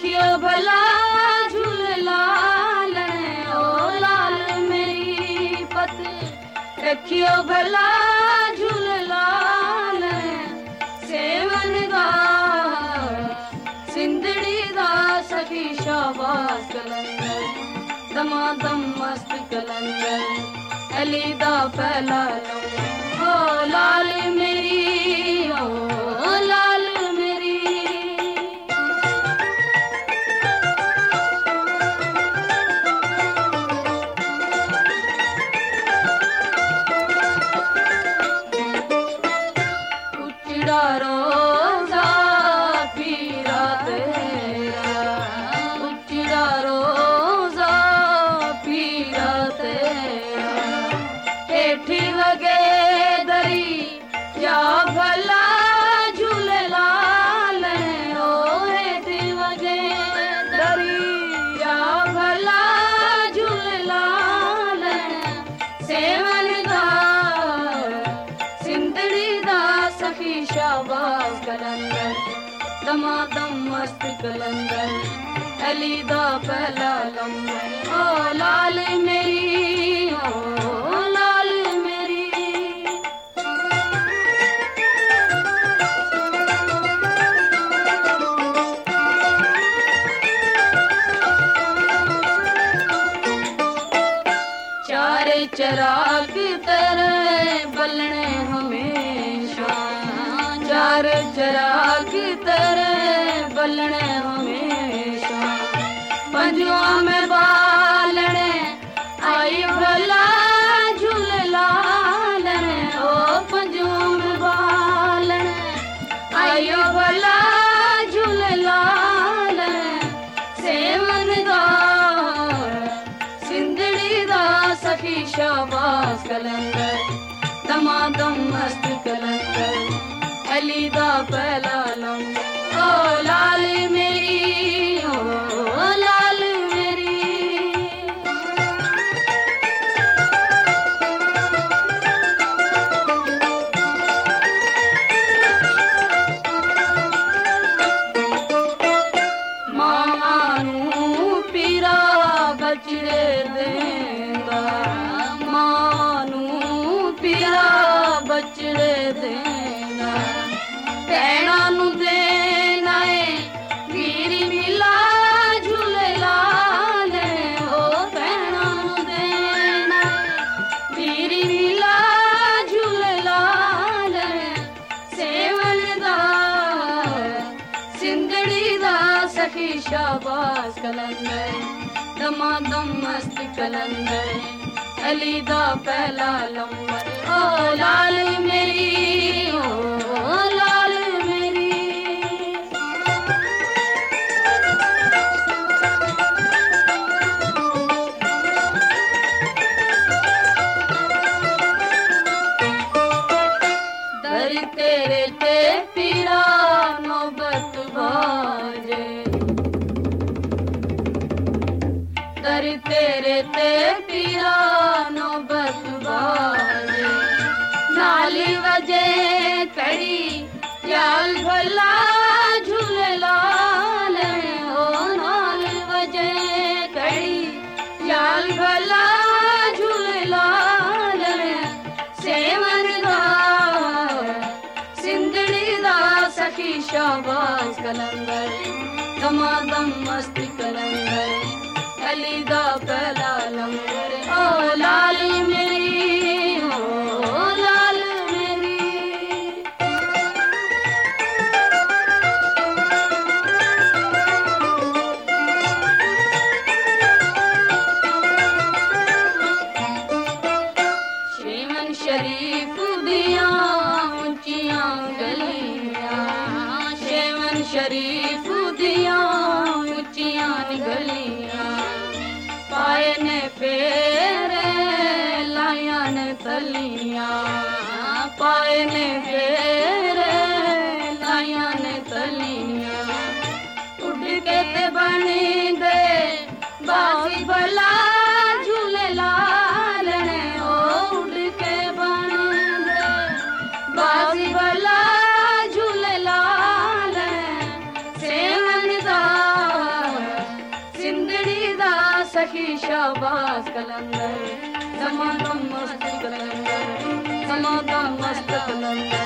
रखियो भला झूलेलाल ओ लाल मेरी पत रखियो भला झूलेलाल सेवन दा सिंधड़ी दा सखी शाबाश कलंदर दमादम मस्त कलंदर अली दा पहला ओ लाल मेरी ओ लाल मेरी उचड़ा रोजा पीरा तेरा उचड़ा रोजा पीरा तेरा हेठी वगे दरी क्या भला झूलेलाल ओ हेठी वगे दरी क्या भला झूलेलाल सेवन दा सिंधड़ी दा सखी शाबाश कलंदर दमादम मस्त कलंदर अली दा पहला लम्बर ओ लाल मेरी ओ लाल मेरी चार चराग तरह बलने हमेशा चार चराग तरह बलने हमेशा पंजुआ में बालने आई भला झूलेलाल ओ पंजुआ में बालने आयो भला झूलेलाल सेवन दा सिंधड़ी दा सखी शाबाश कलंदर दमादम मस्त कलंदर अली दा पहला लम्बर ओ लाल मेरी ओ लाल मेरी मानू पीरा बचड़े देंदा मानू पीरा बचड़े देंदा पैणा नु देना है वीरी मिला झूलेलाल ओ पैणा नु देना वीरी मिला झूलेलाल सेवन दा सिंधड़ी दा सखी शाबाश कलंदर दमादम मस्त कलंदर अली दा पहला लम्बर ओ लाल मेरी ओ लाल मेरी दर तेरे ते पीरा नौबत भाजे दर तेरे ते पीरा नौबत बाजे नाली वजे कड़ी याल भला झूलेलाल ओ नाल वजे कड़ी याल भला झूलेलाल सेवन दा सिंधड़ी दा सखी शाबाश कलंदर दमादम मस्त कलंदर अली दा पहला लम्बर ओ लाल मेरी ओ लाल मेरी शेवन शरीफ दिया ऊंचियां गलियां शेवन शरीफ दिया ऊंचियां गलियां पाए ने फेरे लाया ने तलियां पाए ने फेरे लाया ने तलियां उड़ के ते बनी दे बासी भला झूलेलाल ओ उड़ के बनी दे बासी भला झूलेलाल सेवन दा सखी शाबाश कलंदर समादम मस्त कलंदर समादम मस्त कलंदर